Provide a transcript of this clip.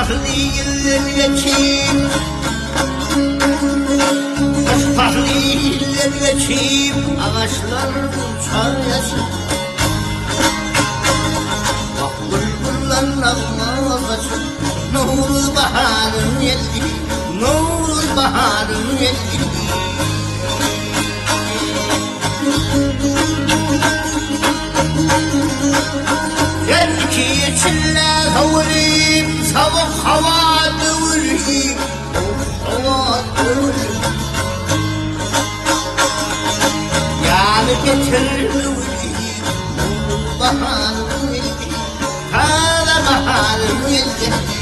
Pasparlı illerleçim, pasparlı illerleçim, ağaçlar uçar yaşım. Bak bülbüller nağmaz açım, Novruz baharın geldi, Novruz baharın geldi. Gel ki içinle kavurayım, soğuk hava dövüreyim, hava dövüreyim. Yanı getir dövüreyim, baharın geldi, kara baharın geldi.